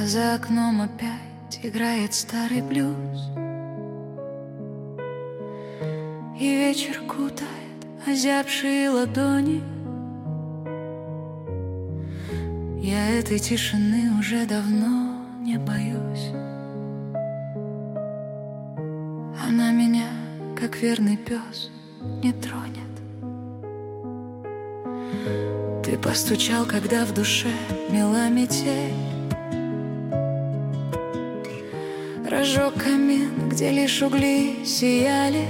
А за окном опять играет старый блюз, и вечер кутает озябшие ладони. Я этой тишины уже давно не боюсь. Она меня, как верный пес, не тронет. Ты постучал, когда в душе мела метель, разжег камин, где лишь угли сияли,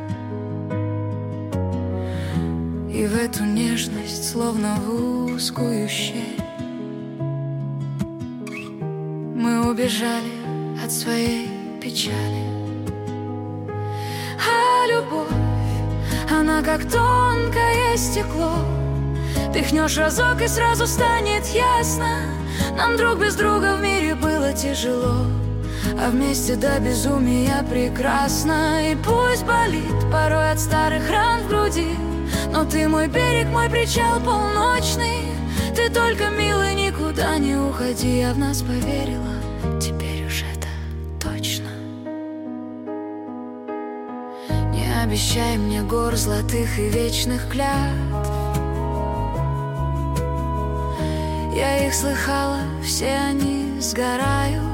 и в эту нежность, словно в узкую щель, мы убежали от своей печали. А любовь, она как тонкое стекло. Пихнешь разок, и сразу станет ясно: нам друг без друга в мире было тяжело, а вместе до безумия прекрасно. И пусть болит порой от старых ран в груди, но ты мой берег, мой причал полночный. Ты только, милый, никуда не уходи. Я в нас поверила, теперь уж это точно. Не обещай мне гор золотых и вечных клятв. Я их слыхала, все они сгорают.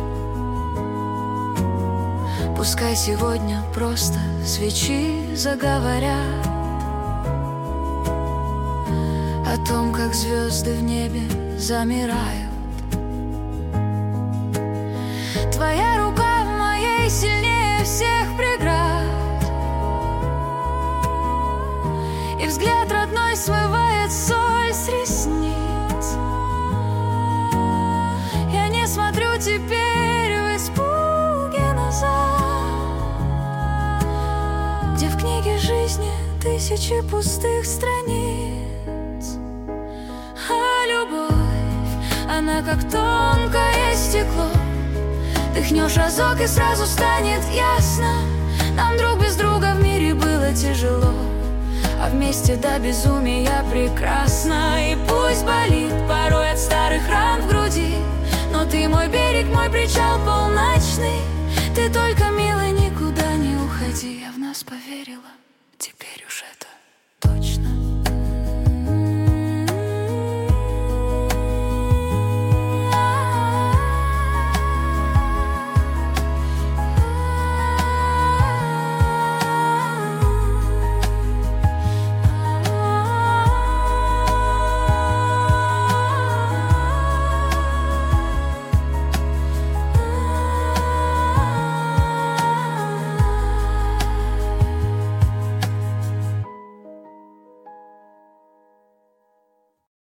Пускай сегодня просто свечи заговорят о том, как звезды в небе замирают. Твоя рука в моей сильнее всех преград, и взгляд родной смывает соль с ресниц. Я не смотрю теперь в испуге назад, где в книге жизни тысячи пустых страниц. А любовь, она как тонкое стекло. Дыхнешь разок, и сразу станет ясно: нам друг без друга в мире было тяжело, а вместе до безумия прекрасно. И пусть болит порой от старых ран в груди, но ты мой берег, мой причал полночный. Ты только, милый, никуда не уходи. Я в нас поверила, теперь уже